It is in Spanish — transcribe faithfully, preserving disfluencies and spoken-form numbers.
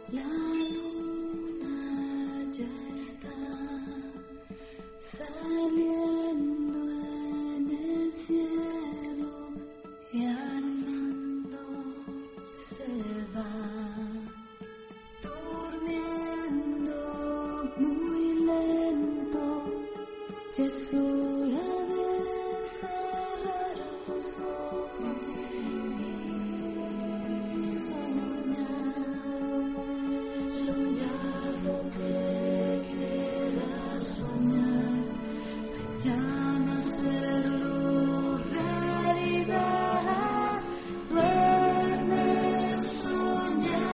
La luna ya está saliendo en el cielo y Armando se va durmiendo muy lento. Ya es hora de cerrar los ojos y soñar, soñar lo que quieras soñar. Mañana se